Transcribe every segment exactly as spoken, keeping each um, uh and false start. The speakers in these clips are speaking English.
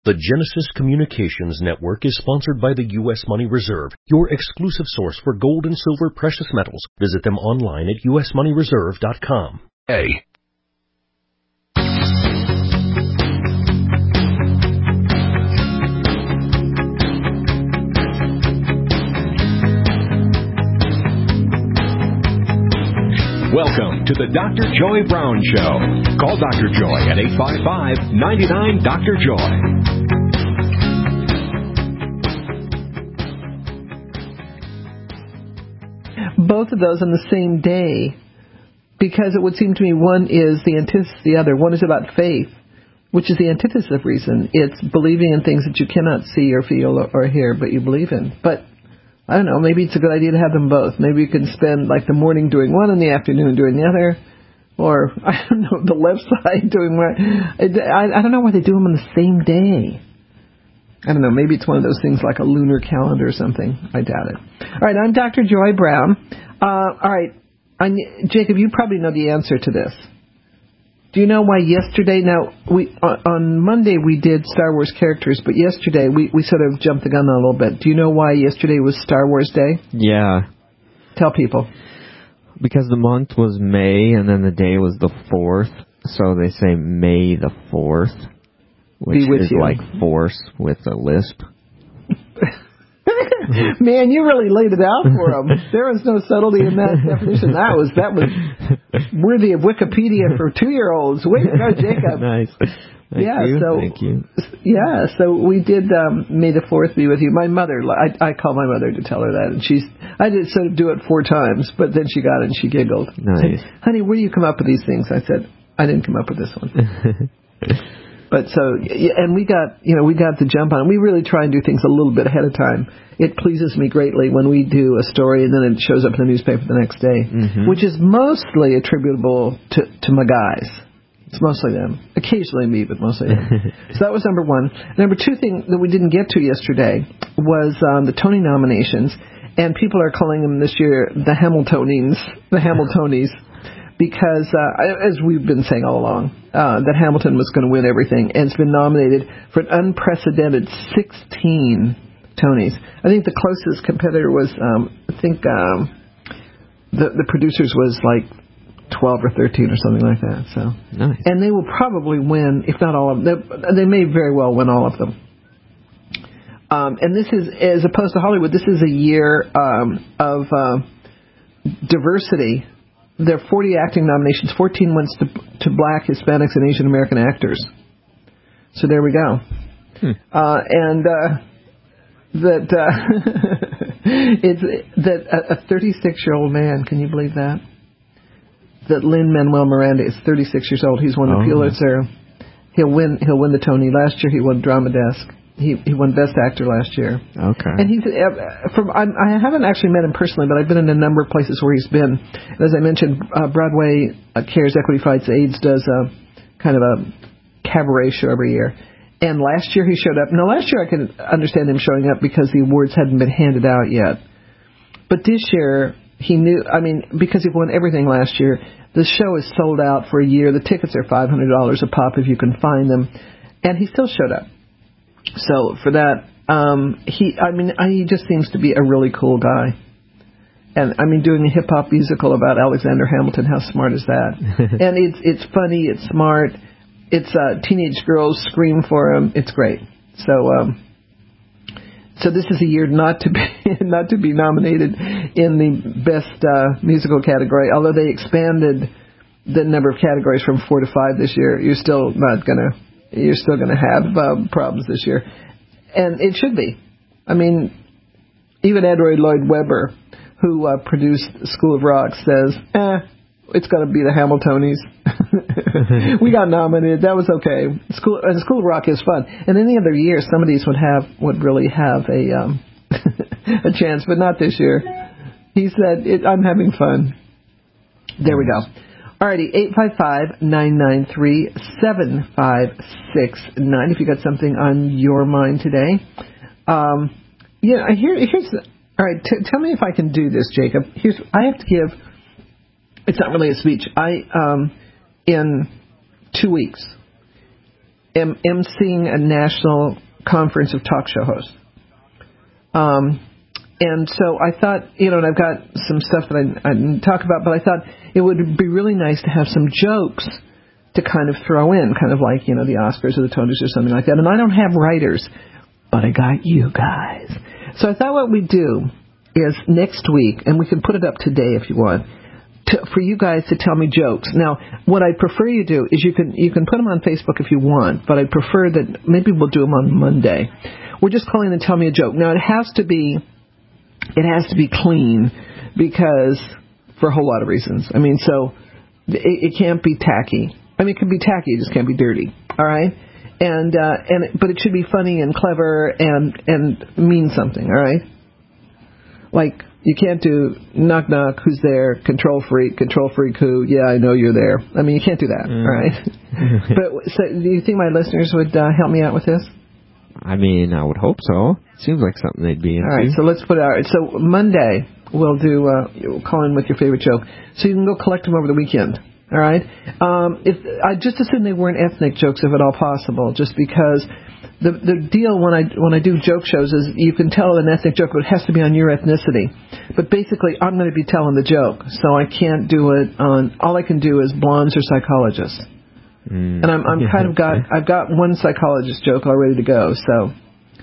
The Genesis Communications Network is sponsored by the U S Money Reserve, your exclusive source for gold and silver precious metals. Visit them online at u s money reserve dot com. A. Welcome to the Doctor Joy Brown Show. Call Doctor Joy at eight five five, nine nine, Doctor Joy. Both of those on the same day, because it would seem to me one is the antithesis of the other. One is about faith, which is the antithesis of reason. It's believing in things that you cannot see or feel or, or hear, but you believe in. But I don't know, maybe it's a good idea to have them both. Maybe you can spend like the morning doing one and the afternoon doing the other. Or, I don't know, the left side doing one. I, I don't know why they do them on the same day. I don't know, maybe it's one of those things like a lunar calendar or something. I doubt it. All right, I'm Doctor Joy Brown. Uh, all right, I, Jacob, you probably know the answer to this. Do you know why yesterday, now, we on, on Monday we did Star Wars characters, but yesterday we, we sort of jumped the gun a little bit. Do you know why yesterday was Star Wars Day? Yeah. Tell people. Because the month was May, and then the day was the fourth, so they say May the fourth, which Be with is you. like force with a lisp. Man, you really laid it out for them. There was no subtlety in that definition. That was that was worthy of Wikipedia for two-year-olds. Way to go, Jacob. Nice. Thank yeah, you. so Thank you. Yeah, so we did um, May the fourth be with you. My mother, I, I call my mother to tell her that, and she's I did sort of do it four times, but then she got it and she giggled. Nice. Said, honey, where do you come up with these things? I said, I didn't come up with this one. But so, and we got, you know, we got the jump on it. We really try and do things a little bit ahead of time. It pleases me greatly when we do a story and then it shows up in the newspaper the next day, mm-hmm. which is mostly attributable to, to my guys. It's mostly them. Occasionally me, but mostly them. So that was number one. Number two thing that we didn't get to yesterday was um, the Tony nominations. And people are calling them this year the Hamiltonines, the Hamiltonies. Because, uh, as we've been saying all along, uh, that Hamilton was going to win everything, and it's been nominated for an unprecedented sixteen Tonys. I think the closest competitor was, um, I think, um, the the producers was like twelve or thirteen or something like that. So, nice. And they will probably win, if not all of them. They, they may very well win all of them. Um, and this is, as opposed to Hollywood, this is a year um, of uh, diversity. There are forty acting nominations. fourteen went to, to Black, Hispanics, and Asian American actors. So there we go. Hmm. Uh, and uh, that uh, it's that a thirty-six-year-old man. Can you believe that? That Lin-Manuel Miranda is thirty-six years old. He's won the oh. Pulitzer. He'll win. He'll win the Tony. Last year he won Drama Desk. He he won Best Actor last year. Okay. And he's uh, from. I'm, I haven't actually met him personally, but I've been in a number of places where he's been. And as I mentioned, uh, Broadway uh, Cares Equity Fights AIDS does a kind of a cabaret show every year. And last year he showed up. Now last year I can understand him showing up because the awards hadn't been handed out yet. But this year he knew. I mean, because he won everything last year, the show is sold out for a year. The tickets are five hundred dollars a pop if you can find them, and he still showed up. So for that, um, he, I mean, I, he just seems to be a really cool guy. And I mean, doing a hip hop musical about Alexander Hamilton, how smart is that? And it's it's funny, it's smart, it's uh, teenage girls scream for him. It's great. So, um, so this is a year not to be not to be nominated in the best uh, musical category. Although they expanded the number of categories from four to five this year, you're still not gonna. You're still going to have um, problems this year. And it should be. I mean, even Andrew Lloyd Webber, who uh, produced School of Rock, says, eh, it's going to be the Hamiltonies. We got nominated. That was okay. School, and School of Rock is fun. And any other year, some of these would have would really have a um, a chance, but not this year. He said, it, I'm having fun. There we go. Alrighty, eight five five, nine nine three, seven five six nine if you got something on your mind today. Um, yeah, here, here's, all right, t- tell me if I can do this, Jacob. Here's, I have to give, it's not really a speech. I, um, in two weeks, am emceeing a national conference of talk show hosts. Um, and so I thought, you know, and I've got some stuff that I, I didn't talk about, but I thought it would be really nice to have some jokes to kind of throw in, kind of like, you know, the Oscars or the Tonys or something like that. And I don't have writers, but I got you guys. So I thought what we'd do is next week, and we can put it up today if you want, to, for you guys to tell me jokes. Now, what I prefer you do is you can you can put them on Facebook if you want, but I'd prefer that maybe we'll do them on Monday. We're just calling them Tell Me a Joke. Now, it has to be it has to be clean because for a whole lot of reasons. I mean, so it, it can't be tacky. I mean, it can be tacky, it just can't be dirty. All right? And uh, and but it should be funny and clever and and mean something. All right? Like, you can't do knock knock, who's there, control freak, control freak who, yeah, I know you're there. I mean, you can't do that, mm. all right? But so, do you think my listeners would uh, help me out with this? I mean, I would hope so. Seems like something they'd be into. All right, so let's put it out. So Monday, we'll do, uh, we'll call in with your favorite joke. So you can go collect them over the weekend. All right? Um, if I just assume they weren't ethnic jokes, if at all possible, just because the the deal when I when I do joke shows is you can tell an ethnic joke, but it has to be on your ethnicity. But basically, I'm going to be telling the joke, so I can't do it on. All I can do is blondes or psychologists. Mm. And I'm I'm kind of got I've got one psychologist joke all ready to go. So,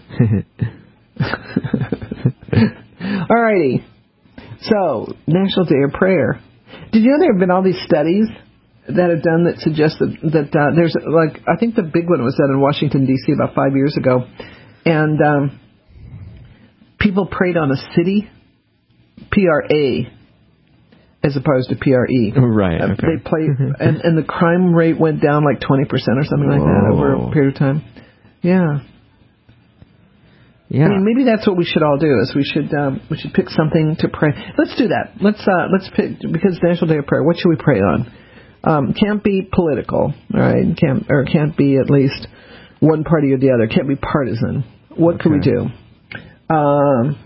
all righty. So, National Day of Prayer. Did you know there have been all these studies that have done that suggest that, that uh, there's, like, I think the big one was done in Washington, D C about five years ago. And um, people prayed on a city, P R A, as opposed to P R E. Right, uh, okay. They played, and, and the crime rate went down like twenty percent or something like Whoa. that over a period of time. Yeah. Yeah. I mean, maybe that's what we should all do. Is we should um, we should pick something to pray. Let's do that. Let's uh, let's pick, because National Day of Prayer. What should we pray on? Um, can't be political, all right? Can't or can't be at least one party or the other. Can't be partisan. What okay. can we do? Um,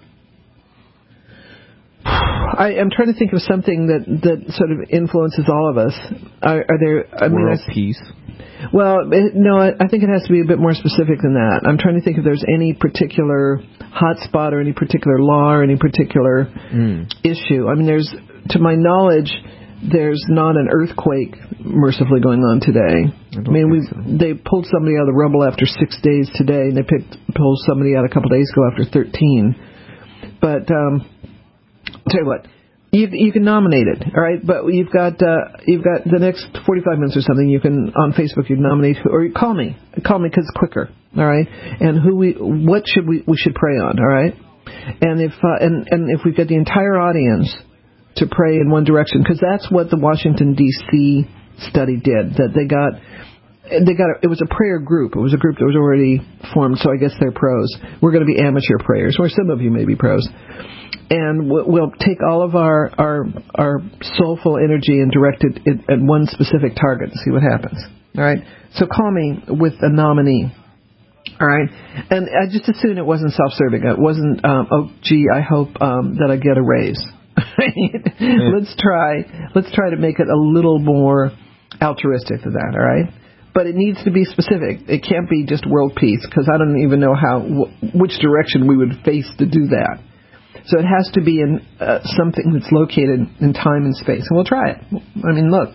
I am trying to think of something that, that sort of influences all of us. Are, are there? I World mean, I, peace. Well, it, no, I, I think it has to be a bit more specific than that. I'm trying to think if there's any particular hot spot or any particular law or any particular mm. issue. I mean, there's, to my knowledge, there's not an earthquake mercifully going on today. I, I mean, we so. they pulled somebody out of the rubble after six days today, and they picked pulled somebody out a couple days ago after thirteen. But um, I'll tell you what. You you can nominate it, all right? But you've got uh, you've got the next forty-five minutes or something. You can on Facebook you can nominate, or you call me, call me because it's quicker, all right? And who we what should we we should pray on, all right? And if uh, and and if we've got the entire audience to pray in one direction, because that's what the Washington D C study did. That they got they got a, it was a prayer group. It was a group that was already formed. So I guess they're pros. We're going to be amateur prayers, or some of you may be pros. And we'll take all of our, our our soulful energy and direct it at one specific target and see what happens. All right? So call me with a nominee. All right? And I just assumed it wasn't self-serving. It wasn't, um, oh, gee, I hope um, that I get a raise. yeah. Let's try let's try to make it a little more altruistic than that. All right? But it needs to be specific. It can't be just world peace, because I don't even know how wh- which direction we would face to do that. So it has to be in uh, something that's located in time and space. And we'll try it. I mean, look,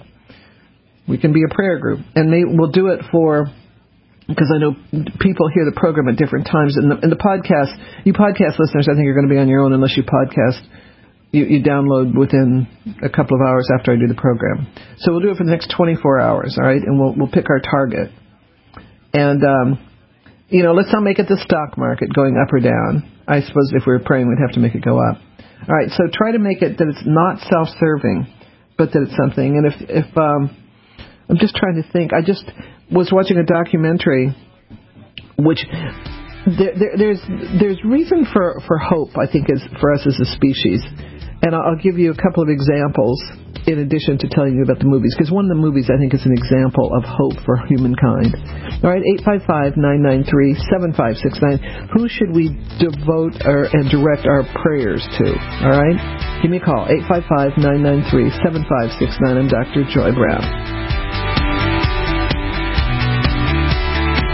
we can be a prayer group. And may, we'll do it for, because I know people hear the program at different times. And the, and the podcast, you podcast listeners, I think you're going to be on your own unless you podcast, you, you download within a couple of hours after I do the program. So we'll do it for the next twenty-four hours, all right? And we'll we'll pick our target. And, um, you know, let's not make it the stock market going up or down. I suppose if we were praying, we'd have to make it go up. All right, so try to make it that it's not self-serving, but that it's something. And if, if um, I'm just trying to think. I just was watching a documentary, which there, there, there's there's reason for, for hope, I think, as for us as a species. And I'll give you a couple of examples in addition to telling you about the movies, because one of the movies, I think, is an example of hope for humankind. All right, eight five five, nine nine three, seven five six nine. Who should we devote our, and direct our prayers to? All right? Give me a call, eight five five, nine nine three, seven five six nine. I'm Doctor Joy Brown.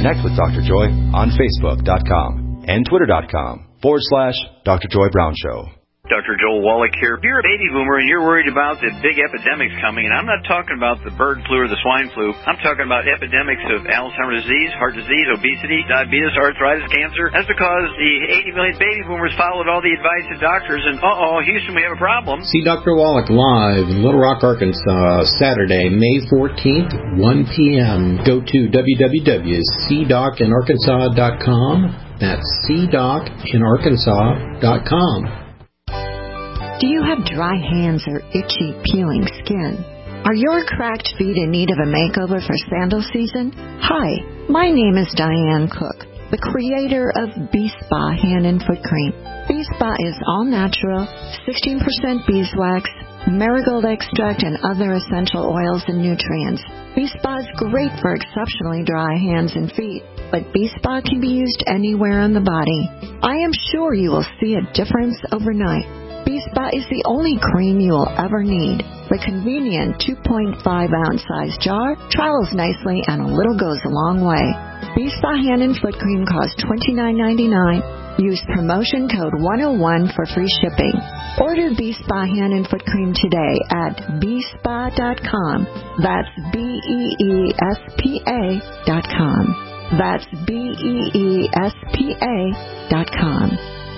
Connect with Doctor Joy on Facebook.com and Twitter.com forward slash Doctor Joy Brown Show. Doctor Joel Wallach here. You're a baby boomer and you're worried about the big epidemics coming, and I'm not talking about the bird flu or the swine flu. I'm talking about epidemics of Alzheimer's disease, heart disease, obesity, diabetes, arthritis, cancer. That's because the eighty million baby boomers followed all the advice of doctors, and uh-oh, Houston, we have a problem. See Doctor Wallach live in Little Rock, Arkansas, Saturday, May fourteenth, one p.m. Go to w w w dot c doc in arkansas dot com. That's c doc in arkansas dot com. Do you have dry hands or itchy, peeling skin? Are your cracked feet in need of a makeover for sandal season? Hi, my name is Diane Cook, the creator of B-Spa Hand and Foot Cream. B-Spa is all natural, sixteen percent beeswax, marigold extract, and other essential oils and nutrients. B-Spa is great for exceptionally dry hands and feet, but B-Spa can be used anywhere on the body. I am sure you will see a difference overnight. B-Spa is the only cream you will ever need. The convenient two point five ounce size jar travels nicely and a little goes a long way. B-Spa Hand and Foot Cream costs twenty-nine ninety-nine. Use promotion code one oh one for free shipping. Order B-Spa Hand and Foot Cream today at b spa dot com. That's B E E S P A dot com. That's B E E S P A dot com.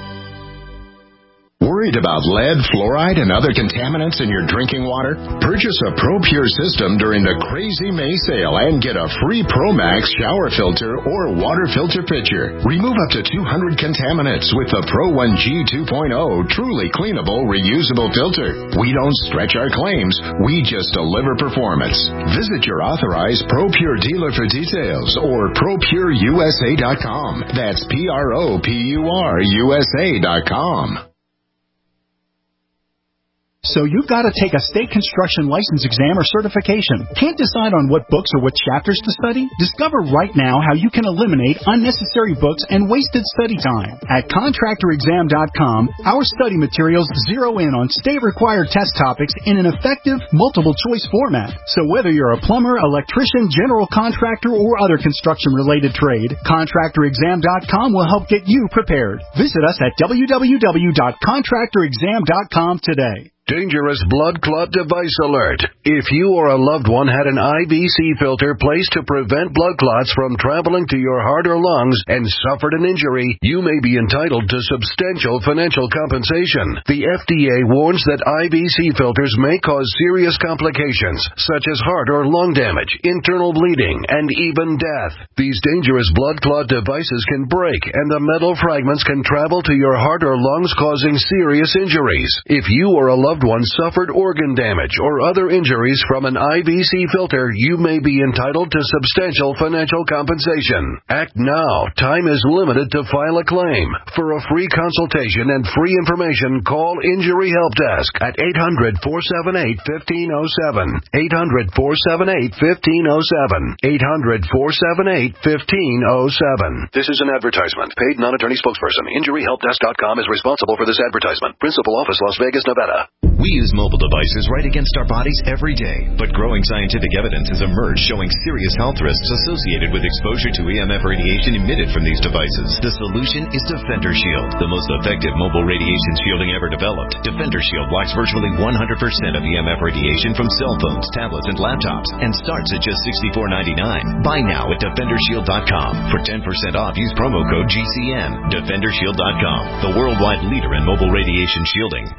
Worried about lead, fluoride, and other contaminants in your drinking water? Purchase a ProPure system during the Crazy May sale and get a free ProMax shower filter or water filter pitcher. Remove up to two hundred contaminants with the Pro one G two point oh truly cleanable, reusable filter. We don't stretch our claims. We just deliver performance. Visit your authorized ProPure dealer for details or pro pure u s a dot com. That's P R O P U R U S A dot com. So you've got to take a state construction license exam or certification. Can't decide on what books or what chapters to study? Discover right now how you can eliminate unnecessary books and wasted study time. At contractor exam dot com, our study materials zero in on state-required test topics in an effective, multiple-choice format. So whether you're a plumber, electrician, general contractor, or other construction-related trade, contractor exam dot com will help get you prepared. Visit us at w w w dot contractor exam dot com today. Dangerous blood clot device alert. If you or a loved one had an I V C filter placed to prevent blood clots from traveling to your heart or lungs and suffered an injury, you may be entitled to substantial financial compensation. The F D A warns that I V C filters may cause serious complications, such as heart or lung damage, internal bleeding, and even death. These dangerous blood clot devices can break, and the metal fragments can travel to your heart or lungs, causing serious injuries. If you or a loved one suffered organ damage or other injuries from an I V C filter, you may be entitled to substantial financial compensation. Act now. Time is limited to file a claim. For a free consultation and free information, call Injury Help Desk at eight hundred, four seven eight, one five oh seven. eight hundred, four seven eight, one five oh seven. eight hundred, four seven eight, one five oh seven. This is an advertisement. Paid non-attorney spokesperson. Injury Help Desk dot com is responsible for this advertisement. Principal office, Las Vegas, Nevada. We use mobile devices right against our bodies every day, but growing scientific evidence has emerged showing serious health risks associated with exposure to E M F radiation emitted from these devices. The solution is Defender Shield, the most effective mobile radiation shielding ever developed. Defender Shield blocks virtually one hundred percent of E M F radiation from cell phones, tablets, and laptops, and starts at just sixty-four ninety-nine. Buy now at defender shield dot com. For ten percent off, use promo code G C N. defender shield dot com, the worldwide leader in mobile radiation shielding.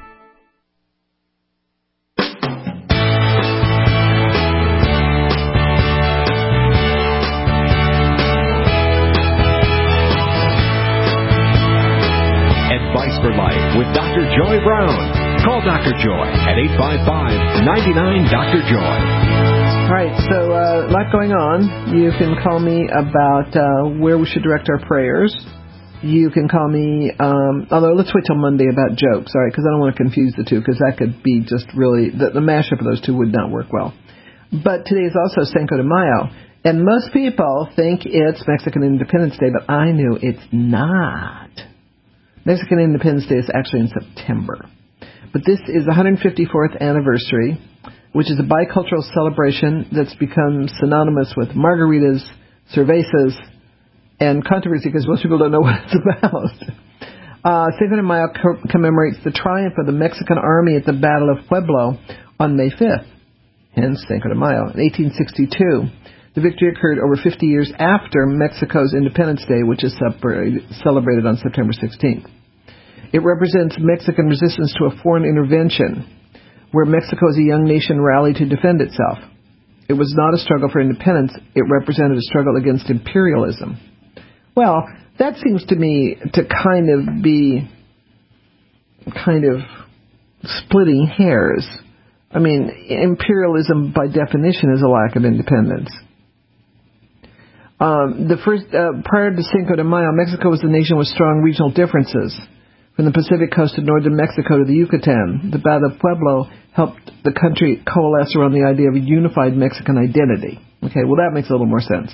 For Life with Doctor Joy Brown. Call Doctor Joy at eight five five, nine nine, Doctor Joy. All right, so uh, a lot going on. You can call me about uh, where we should direct our prayers. You can call me, um, although let's wait till Monday about jokes, all right, because I don't want to confuse the two, because that could be just really, the, the mashup of those two would not work well. But today is also Cinco de Mayo, and most people think it's Mexican Independence Day, but I knew it's not. Mexican Independence Day is actually in September. But this is the one hundred fifty-fourth anniversary, which is a bicultural celebration that's become synonymous with margaritas, cervezas, and controversy because most people don't know what it's about. Uh, Cinco de Mayo co- commemorates the triumph of the Mexican army at the Battle of Pueblo on May fifth, hence Cinco de Mayo. In eighteen sixty-two, the victory occurred over fifty years after Mexico's Independence Day, which is celebrated on September sixteenth. It represents Mexican resistance to a foreign intervention, where Mexico as a young nation rallied to defend itself. It was not a struggle for independence. It represented a struggle against imperialism. Well, that seems to me to kind of be kind of splitting hairs. I mean, imperialism by definition is a lack of independence. Um, the first uh, prior to Cinco de Mayo, Mexico was a nation with strong regional differences. From the Pacific coast of northern Mexico to the Yucatan, the Battle of Pueblo helped the country coalesce around the idea of a unified Mexican identity. Okay, well that makes a little more sense.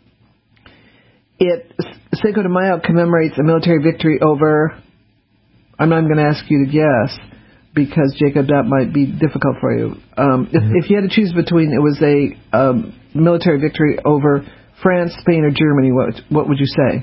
It Cinco de Mayo commemorates a military victory over, I'm not going to ask you to guess, because, Jacob, that might be difficult for you. Um, if, mm-hmm. if you had to choose between it was a um, military victory over France, Spain, or Germany, what what would you say?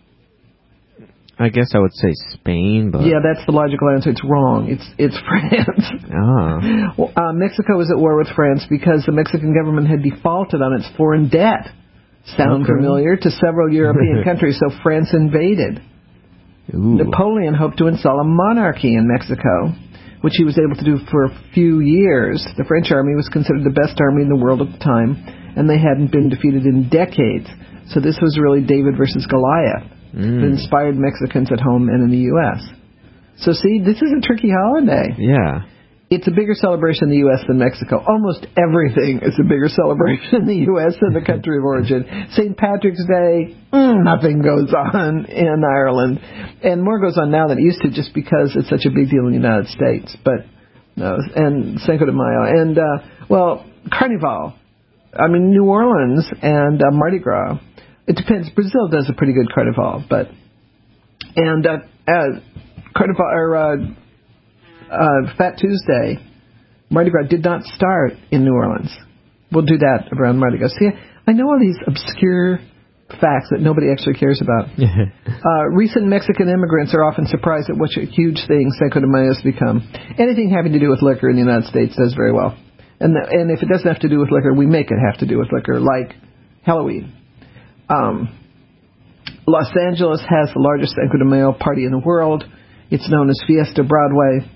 I guess I would say Spain, but... Yeah, that's the logical answer. It's wrong. It's it's France. Ah. Well, uh, Mexico was at war with France because the Mexican government had defaulted on its foreign debt. Sound okay. familiar? To several European countries, so France invaded. Ooh. Napoleon hoped to install a monarchy in Mexico, which he was able to do for a few years. The French army was considered the best army in the world at the time, and they hadn't been defeated in decades. So this was really David versus Goliath. Mm. That inspired Mexicans at home and in the U S So see, this is a tricky holiday. Yeah. It's a bigger celebration in the U S than Mexico. Almost everything is a bigger celebration in the U S than the country of origin. Saint Patrick's Day, mm, nothing goes on in Ireland. And more goes on now than it used to just because it's such a big deal in the United States. But no, and Cinco de Mayo. And, uh, well, Carnival. I mean, New Orleans and uh, Mardi Gras. It depends. Brazil does a pretty good Carnival, but and uh, uh, Carnival or uh, uh, Fat Tuesday, Mardi Gras did not start in New Orleans. We'll do that around Mardi Gras. See, I know all these obscure facts that nobody actually cares about. uh, recent Mexican immigrants are often surprised at what a huge thing Cinco de Mayo has become. Anything having to do with liquor in the United States does very well, and the, and if it doesn't have to do with liquor, we make it have to do with liquor, like Halloween. Um, Los Angeles has the largest Cinco de Mayo party in the world. It's known as Fiesta Broadway.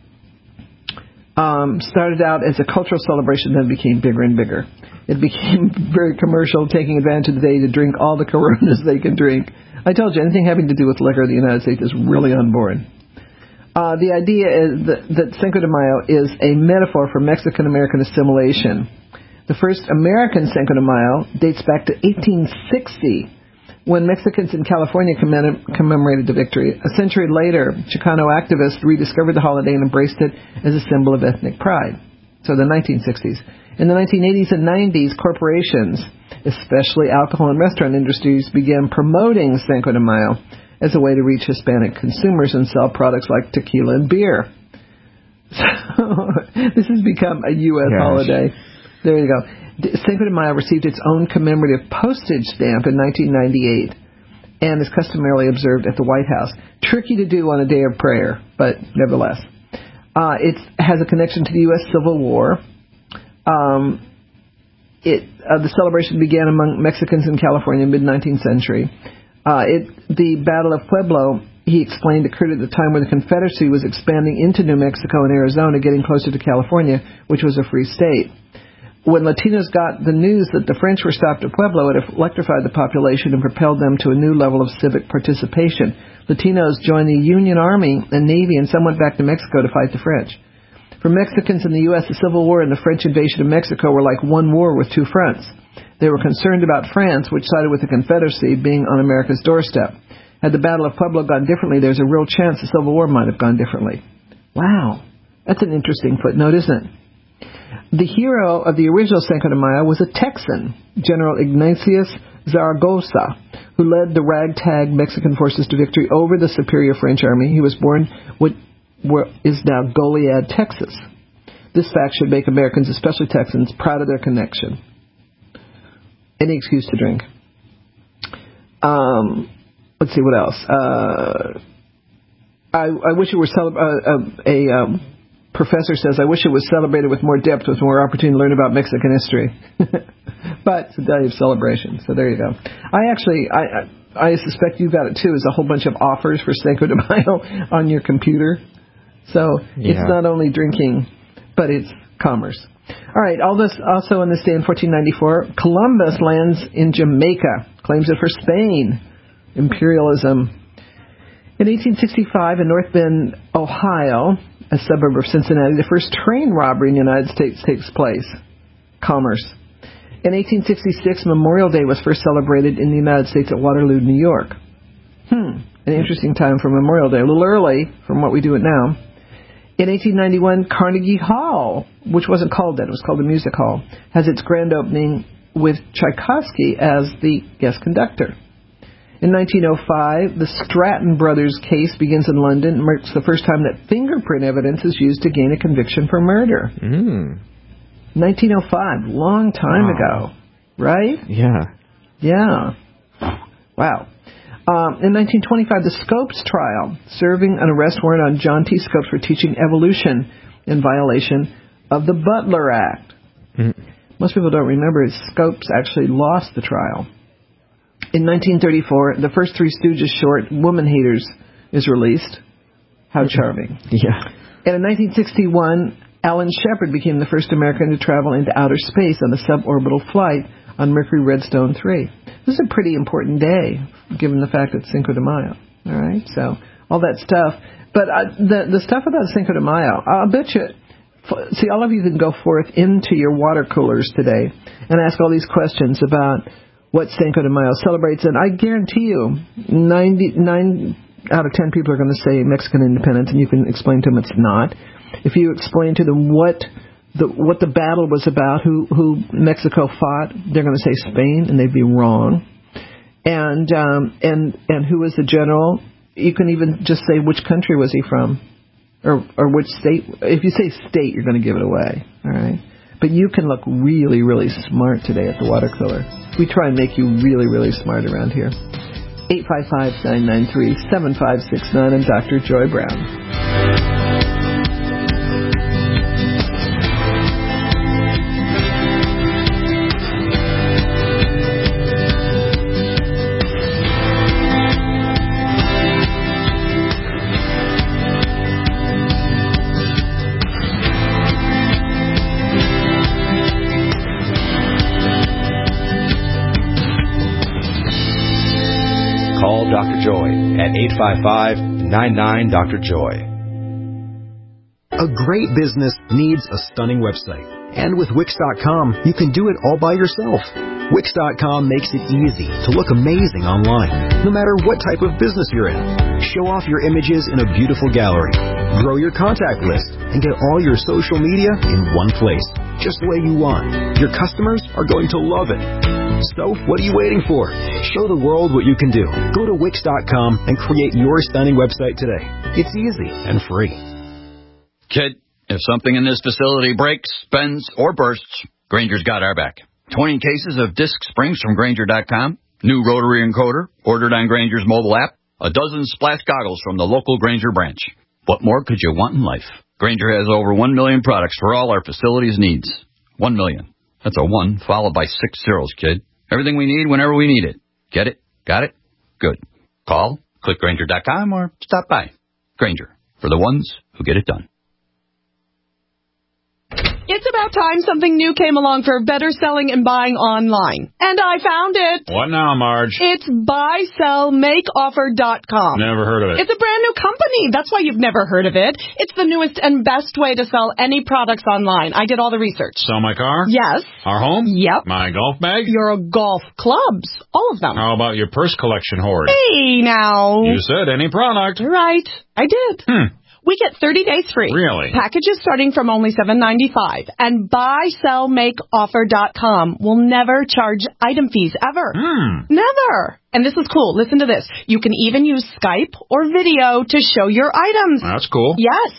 Um, started out as a cultural celebration, then became bigger and bigger. It became very commercial, taking advantage of the day to drink all the Coronas they can drink. I told you, anything having to do with liquor in the United States is really on board. Uh, the idea is that, that Cinco de Mayo is a metaphor for Mexican-American assimilation. The first American Cinco de Mayo dates back to eighteen sixty, when Mexicans in California commem- commemorated the victory. A century later, Chicano activists rediscovered the holiday and embraced it as a symbol of ethnic pride. So the nineteen sixties. In the nineteen eighties and nineties, corporations, especially alcohol and restaurant industries, began promoting Cinco de Mayo as a way to reach Hispanic consumers and sell products like tequila and beer. So this has become a U S Gosh. holiday. There you go. Cinco de Mayo received its own commemorative postage stamp in nineteen ninety-eight and is customarily observed at the White House. Tricky to do on a day of prayer, but nevertheless. Uh, it has a connection to the U S Civil War. Um, it uh, the celebration began among Mexicans in California in the mid-nineteenth century. Uh, it, the Battle of Pueblo, he explained, occurred at the time when the Confederacy was expanding into New Mexico and Arizona, getting closer to California, which was a free state. When Latinos got the news that the French were stopped at Pueblo, it electrified the population and propelled them to a new level of civic participation. Latinos joined the Union Army and Navy, and some went back to Mexico to fight the French. For Mexicans in the U S, the Civil War and the French invasion of Mexico were like one war with two fronts. They were concerned about France, which sided with the Confederacy, being on America's doorstep. Had the Battle of Pueblo gone differently, there's a real chance the Civil War might have gone differently. Wow. That's an interesting footnote, isn't it? The hero of the original Cinco de Mayo was a Texan, General Ignatius Zaragoza, who led the ragtag Mexican forces to victory over the superior French army. He was born what is now Goliad, Texas. This fact should make Americans, especially Texans, proud of their connection. Any excuse to drink. Um, let's see, what else? Uh, I, I wish it were cele- uh, a, a um, professor says, I wish it was celebrated with more depth, with more opportunity to learn about Mexican history. But it's a day of celebration, so there you go. I actually, I, I, I suspect you got it too, is a whole bunch of offers for Cinco de Mayo on your computer. So yeah. It's not only drinking, but it's commerce. All right, all this also on this day in fourteen ninety-four, Columbus lands in Jamaica, claims it for Spain. Imperialism. In eighteen sixty-five, in North Bend, Ohio, a suburb of Cincinnati, the first train robbery in the United States takes place. Commerce. In eighteen sixty-six, Memorial Day was first celebrated in the United States at Waterloo, New York. Hmm, an interesting time for Memorial Day. A little early from what we do it now. In eighteen ninety-one, Carnegie Hall, which wasn't called that, it was called the Music Hall, has its grand opening with Tchaikovsky as the guest conductor. In nineteen oh five, the Stratton Brothers case begins in London and marks the first time that fingerprint evidence is used to gain a conviction for murder. Mm. nineteen oh five, long time wow. ago, right? Yeah. Yeah. Wow. Um, in nineteen twenty-five, the Scopes trial, serving an arrest warrant on John T. Scopes for teaching evolution in violation of the Butler Act. Mm. Most people don't remember it. Scopes actually lost the trial. In nineteen thirty-four, the first Three Stooges short, Woman Haters, is released. How charming. Yeah. And in nineteen sixty-one, Alan Shepard became the first American to travel into outer space on a suborbital flight on Mercury Redstone three. This is a pretty important day, given the fact it's Cinco de Mayo. All right, so all that stuff. But uh, the the stuff about Cinco de Mayo, I'll bet you, see, all of you can go forth into your water coolers today and ask all these questions about what Cinco de Mayo celebrates, and I guarantee you, ninety-nine out of ten people are going to say Mexican independence, and you can explain to them it's not. If you explain to them what the what the battle was about, who who Mexico fought, they're going to say Spain, and they'd be wrong. And um, and and who was the general? You can even just say which country was he from, or or which state. If you say state, you're going to give it away. All right. But you can look really, really smart today at the water cooler. We try and make you really, really smart around here. eight five five, nine nine three, seven five six nine and Doctor Joy Brown. Doctor Joy at eight five five, nine nine, Doctor Joy. A great business needs a stunning website. And with Wix dot com, you can do it all by yourself. Wix dot com makes it easy to look amazing online, no matter what type of business you're in. Show off your images in a beautiful gallery. Grow your contact list and get all your social media in one place, just the way you want. Your customers are going to love it. So, what are you waiting for? Show the world what you can do. Go to Wix dot com and create your stunning website today. It's easy and free. Kid, if something in this facility breaks, bends, or bursts, Granger's got our back. twenty cases of disc springs from Granger dot com, new rotary encoder, ordered on Granger's mobile app, a dozen splash goggles from the local Granger branch. What more could you want in life? Granger has over one million products for all our facilities' needs. One million. That's a one followed by six zeros, kid. Everything we need whenever we need it. Get it? Got it? Good. Call, click Granger dot com, or stop by. Granger, for the ones who get it done. It's about time something new came along for better selling and buying online. And I found it. What now, Marge? It's buy sell make offer dot com. Never heard of it. It's a brand new company. That's why you've never heard of it. It's the newest and best way to sell any products online. I did all the research. Sell my car? Yes. Our home? Yep. My golf bag? Your golf clubs. All of them. How about your purse collection hoard? Hey, now. You said any product. Right. I did. Hmm. We get thirty days free. Really? Packages starting from only seven ninety-five. And buy sell make offer dot com will never charge item fees ever. Hmm. Never. And this is cool. Listen to this. You can even use Skype or video to show your items. That's cool. Yes.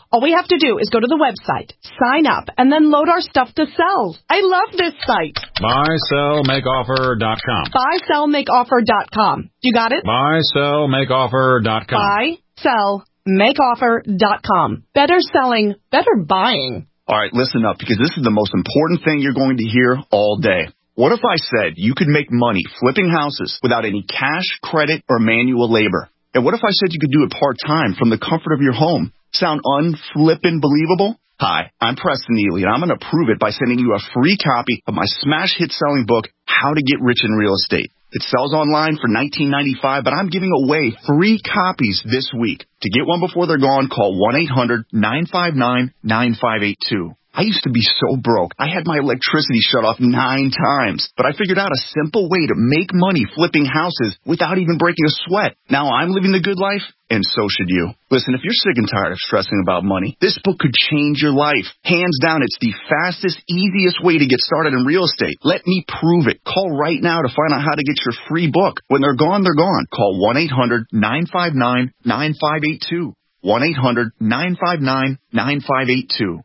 All we have to do is go to the website, sign up, and then load our stuff to sell. I love this site. buy sell make offer dot com. buy sell make offer dot com. You got it? buy sell make offer dot com. buy sell make offer dot com. Better selling, better buying. All right, listen up, because this is the most important thing you're going to hear all day. What if I said you could make money flipping houses without any cash, credit, or manual labor? And what if I said you could do it part-time from the comfort of your home? Sound unflippin' believable? Hi, I'm Preston Neely, and I'm going to prove it by sending you a free copy of my smash hit selling book, How to Get Rich in Real Estate. It sells online for nineteen ninety-five dollars, but I'm giving away free copies this week. To get one before they're gone, call one eight hundred nine five nine nine five eight two. I used to be so broke. I had my electricity shut off nine times, but I figured out a simple way to make money flipping houses without even breaking a sweat. Now I'm living the good life, and so should you. Listen, if you're sick and tired of stressing about money, this book could change your life. Hands down, it's the fastest, easiest way to get started in real estate. Let me prove it. Call right now to find out how to get your free book. When they're gone, they're gone. Call one eight hundred nine five nine nine five eight two. one eight hundred nine five nine nine five eight two.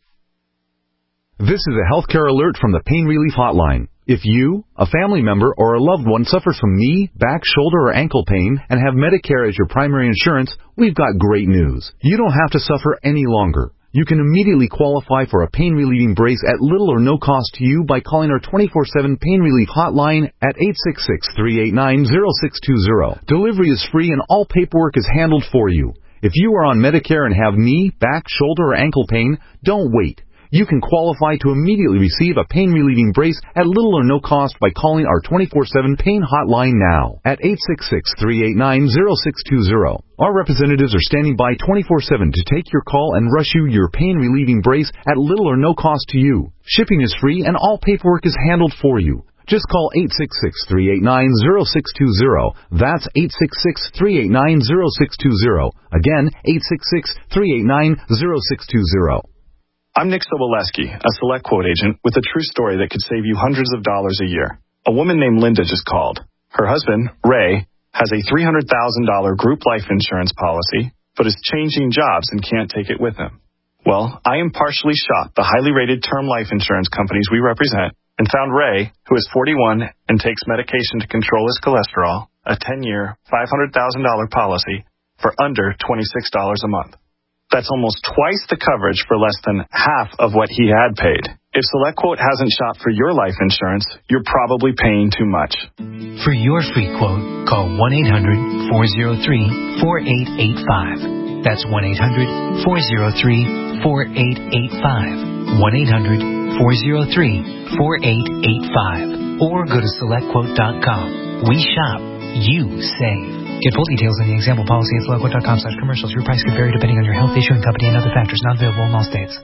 This is a healthcare alert from the Pain Relief Hotline. If you, a family member, or a loved one suffers from knee, back, shoulder, or ankle pain and have Medicare as your primary insurance, we've got great news. You don't have to suffer any longer. You can immediately qualify for a pain-relieving brace at little or no cost to you by calling our twenty-four seven Pain Relief Hotline at eight six six, three eight nine, zero six two zero. Delivery is free and all paperwork is handled for you. If you are on Medicare and have knee, back, shoulder, or ankle pain, don't wait. You can qualify to immediately receive a pain-relieving brace at little or no cost by calling our twenty-four seven Pain Hotline now at eight six six, three eight nine, zero six two zero. Our representatives are standing by twenty-four seven to take your call and rush you your pain-relieving brace at little or no cost to you. Shipping is free and all paperwork is handled for you. Just call eight six six, three eight nine, zero six two zero. That's eight six six, three eight nine, zero six two zero. Again, eight six six, three eight nine, zero six two zero. I'm Nick Soboleski, a Select Quote agent with a true story that could save you hundreds of dollars a year. A woman named Linda just called. Her husband, Ray, has a three hundred thousand dollars group life insurance policy, but is changing jobs and can't take it with him. Well, I impartially shopped the highly rated term life insurance companies we represent and found Ray, who is forty-one and takes medication to control his cholesterol, a ten-year, five hundred thousand dollars policy for under twenty-six dollars a month. That's almost twice the coverage for less than half of what he had paid. If SelectQuote hasn't shopped for your life insurance, you're probably paying too much. For your free quote, call one eight hundred, four oh three, four eight eight five. That's one eight hundred, four oh three, four eight eight five. one eight hundred, four oh three, four eight eight five. Or go to select quote dot com. We shop, you save. Get full details in the example policy at select quote dot com slash commercials. Your price could vary depending on your health, issuing company, and other factors. Not available in all states.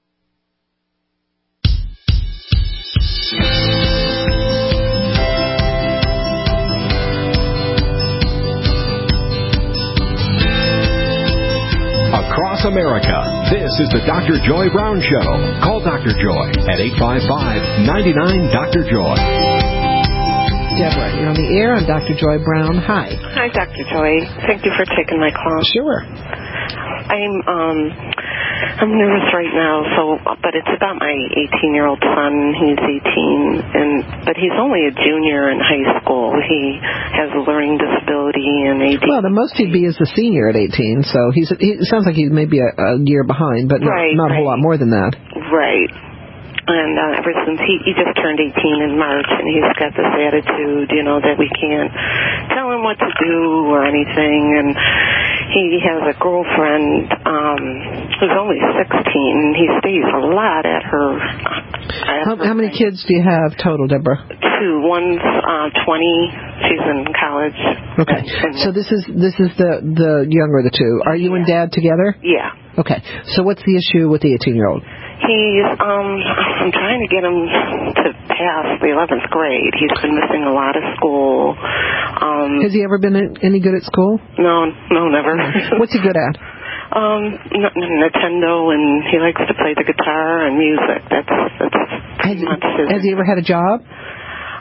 Across America, this is the Doctor Joy Brown Show. Call Doctor Joy at eight five five, nine nine, Doctor Joy. Deborah, you're on the air. I'm Doctor Joy Brown. Hi. Hi, Doctor Joy. Thank you for taking my call. Sure. I'm um I'm nervous right now, so but it's about my eighteen-year-old son. He's eighteen, and but he's only a junior in high school. He has a learning disability and A D H D. Well, the most he'd be is a senior at eighteen, so he's he it sounds like he's maybe a, a year behind, but not, right, not a whole right. lot more than that. Right. And uh, ever since he, he just turned eighteen in March, and he's got this attitude, you know, that we can't tell him what to do or anything. And he has a girlfriend um, who's only sixteen, and he stays a lot at her. At How, her how many kids do you have total, Deborah? Two. One's uh, twenty. She's in college. Okay. So this is this is the the younger of the two. Are you and Dad together? Yeah. Okay. So what's the issue with the eighteen-year-old? He's, um, I'm trying to get him to pass the eleventh grade. He's been missing a lot of school. Um, Has he ever been any good at school? No, no, never. What's he good at? Um, n- Nintendo, and he likes to play the guitar and music. That's, that's has, much his... Has he ever had a job?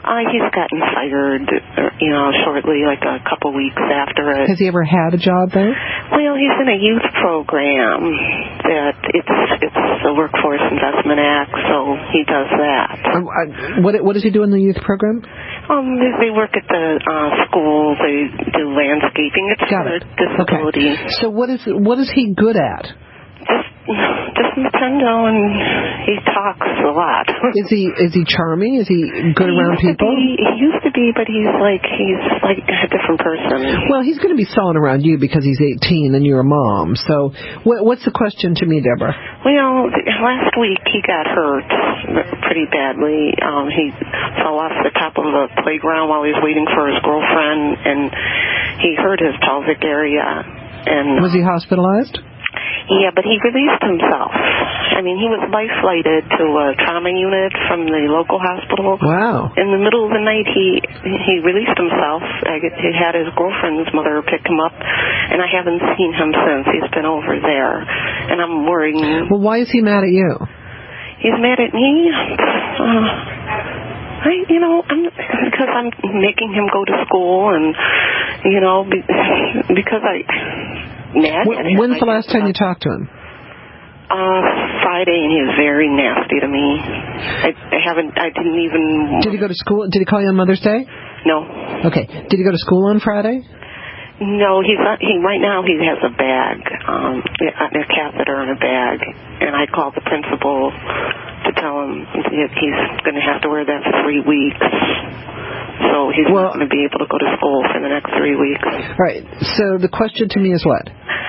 Uh, he's gotten fired, uh, you know, shortly, like a couple weeks after it. Has he ever had a job there? Well, he's in a youth program that it's it's the Workforce Investment Act, so he does that. Um, uh, what what does he do in the youth program? Um, they, they work at the uh, school. They do landscaping. It's Got for it. disability. Okay. So what is what is he good at? Just Nintendo, and he talks a lot. Is he is he charming? Is he good he around used to people? Be, he used to be, but he's like he's like a different person. Well, he's going to be solid around you because he's eighteen and you're a mom. So, what, what's the question to me, Deborah? Well, last week he got hurt pretty badly. Um, he fell off the top of the playground while he was waiting for his girlfriend, and he hurt his pelvic area. And was he hospitalized? Yeah, but he released himself. I mean, he was life-flighted to a trauma unit from the local hospital. Wow. In the middle of the night, he he released himself. I, he had his girlfriend's mother pick him up, and I haven't seen him since. He's been over there, and I'm worried. Well, why is he mad at you? He's mad at me? Uh, I, you know, I'm, because I'm making him go to school, and, you know, be, because I... Mad when, when's the last time you talked to him? Uh, Friday, and he was very nasty to me. I, I haven't, I didn't even... Did he go to school? Did he call you on Mother's Day? No. Okay. Did he go to school on Friday? No, he's not, he, right now he has a bag, um, a catheter in a bag, and I called the principal to tell him he's going to have to wear that for three weeks. So he's well, not going to be able to go to school for the next three weeks. Right. So the question to me is what?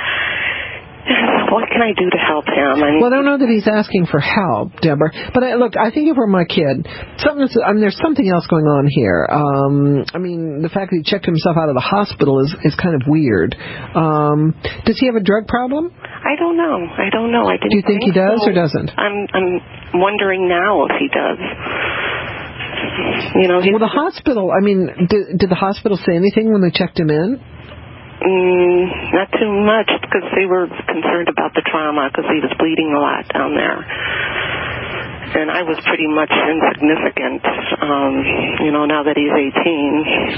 What can I do to help him? I mean, well, I don't know that he's asking for help, Deborah. But I, look, I think if it were my kid, something. I mean, there's something else going on here. Um, I mean, the fact that he checked himself out of the hospital is, is kind of weird. Um, does he have a drug problem? I don't know. I don't know. I didn't. Do you think, think he does so. or doesn't? I'm I'm wondering now if he does. You know, well, the hospital. I mean, did, did the hospital say anything when they checked him in? Mm, not too much, because they were concerned about the trauma, because he was bleeding a lot down there. And I was pretty much insignificant, um, you know, now that he's eighteen.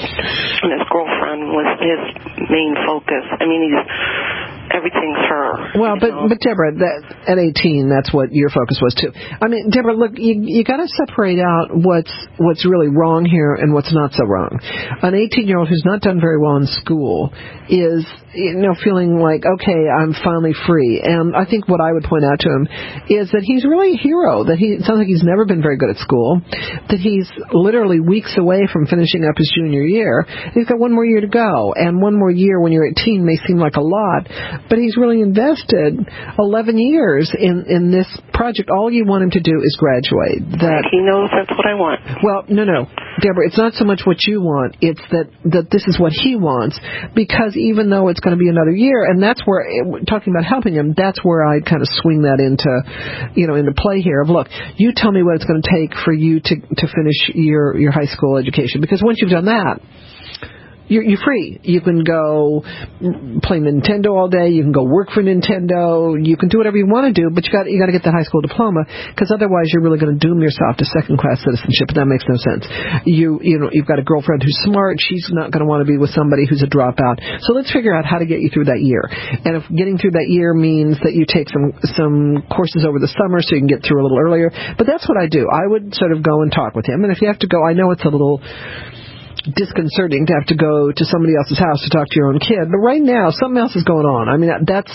And his girlfriend was his main focus. I mean, he's... everything's her. Well, but know? but Deborah, that, at eighteen, that's what your focus was too. I mean, Deborah, look, you you got to separate out what's what's really wrong here and what's not so wrong. An eighteen-year-old who's not done very well in school is, you know, feeling like, okay, I'm finally free. And I think what I would point out to him is that he's really a hero. That he it sounds like he's never been very good at school. That he's literally weeks away from finishing up his junior year. He's got one more year to go, and one more year when you're eighteen may seem like a lot. But he's really invested eleven years in, in this project. All you want him to do is graduate. That he knows that's what I want. Well, no, no. Deborah, it's not so much what you want. It's that, that this is what he wants. Because even though it's going to be another year, and that's where, talking about helping him, that's where I kind of swing that into, you know, into play here of, look, you tell me what it's going to take for you to, to finish your, your high school education. Because once you've done that, You're, you're free. You can go play Nintendo all day. You can go work for Nintendo. You can do whatever you want to do, but you got you got to get that high school diploma, because otherwise you're really going to doom yourself to second class citizenship, and that makes no sense. You you know you've got a girlfriend who's smart. She's not going to want to be with somebody who's a dropout. So let's figure out how to get you through that year. And if getting through that year means that you take some some courses over the summer so you can get through a little earlier, but that's what I do. I would sort of go and talk with him, and if you have to go, I know it's a little disconcerting to have to go to somebody else's house to talk to your own kid, but right now something else is going on. I mean, that's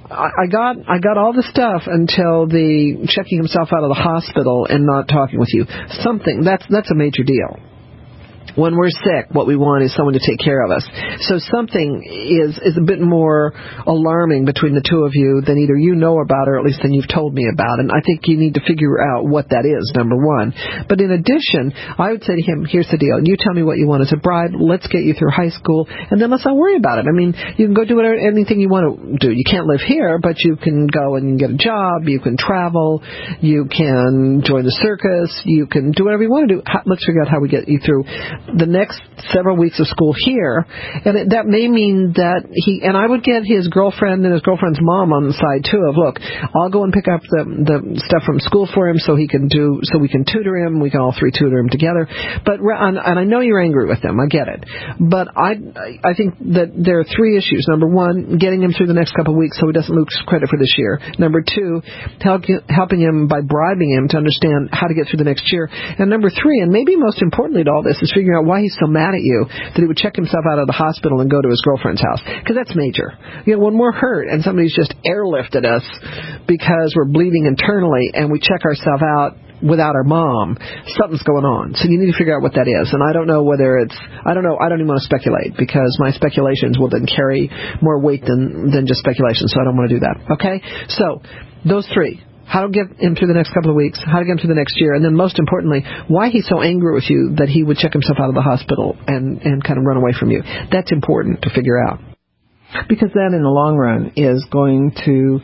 I got I got all the stuff until the checking himself out of the hospital and not talking with you. Something that's that's a major deal. When we're sick, what we want is someone to take care of us. So something is is a bit more alarming between the two of you than either you know about or at least than you've told me about. And I think you need to figure out what that is, number one. But in addition, I would say to him, here's the deal. You tell me what you want as a bride. Let's get you through high school, and then let's not worry about it. I mean, you can go do whatever, anything you want to do. You can't live here, but you can go and get a job. You can travel. You can join the circus. You can do whatever you want to do. Let's figure out how we get you through the next several weeks of school here, and it, that may mean that he, and I would get his girlfriend and his girlfriend's mom on the side too of, look, I'll go and pick up the the stuff from school for him so he can do, so we can tutor him, we can all three tutor him together. But, and, and I know you're angry with them, I get it. But I, I think that there are three issues. Number one, getting him through the next couple of weeks so he doesn't lose credit for this year. Number two, help, helping him by bribing him to understand how to get through the next year. And number three, and maybe most importantly to all this, is figuring out why he's so mad at you that he would check himself out of the hospital and go to his girlfriend's house. Because that's major. You know, when we're hurt and somebody's just airlifted us because we're bleeding internally and we check ourselves out without our mom, something's going on. So you need to figure out what that is. And I don't know whether it's, I don't know, I don't even want to speculate because my speculations will then carry more weight than, than just speculation. So I don't want to do that. Okay? So those three. How to get him through the next couple of weeks, how to get him through the next year, and then most importantly, why he's so angry with you that he would check himself out of the hospital and, and kind of run away from you. That's important to figure out. Because that in the long run is going to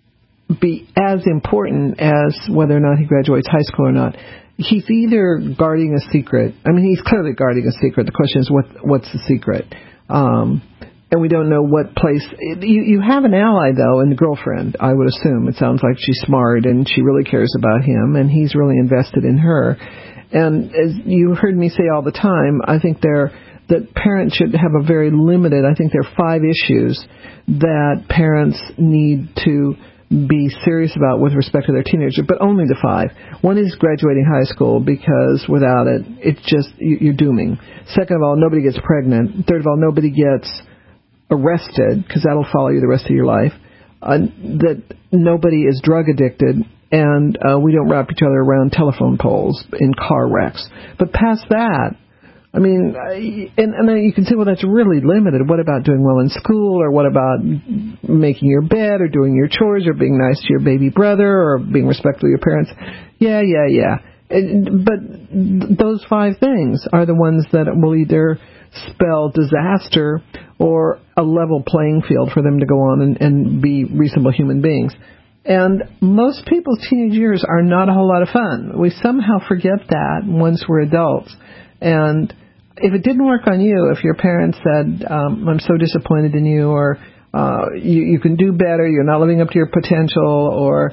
be as important as whether or not he graduates high school or not. He's either guarding a secret. I mean, he's clearly guarding a secret. The question is, what what's the secret? Um, and we don't know what place. You, you have an ally, though, in the girlfriend, I would assume. It sounds like she's smart and she really cares about him, and he's really invested in her. And as you heard me say all the time, I think there that parents should have a very limited, I think there are five issues that parents need to be serious about with respect to their teenager, but only the five. One is graduating high school, because without it, it's just, you're dooming. Second of all, nobody gets pregnant. Third of all, nobody gets arrested, because that'll follow you the rest of your life. Uh, that nobody is drug addicted, and uh, we don't wrap each other around telephone poles in car wrecks. But past that, I mean, and, and then you can say, well, that's really limited. What about doing well in school, or what about making your bed, or doing your chores, or being nice to your baby brother, or being respectful to your parents? Yeah, yeah, yeah. And, but those five things are the ones that will either spell disaster or a level playing field for them to go on and, and be reasonable human beings. And most people's teenage years are not a whole lot of fun. We somehow forget that once we're adults. And if it didn't work on you, if your parents said, um, I'm so disappointed in you, or uh, you, you can do better, you're not living up to your potential, or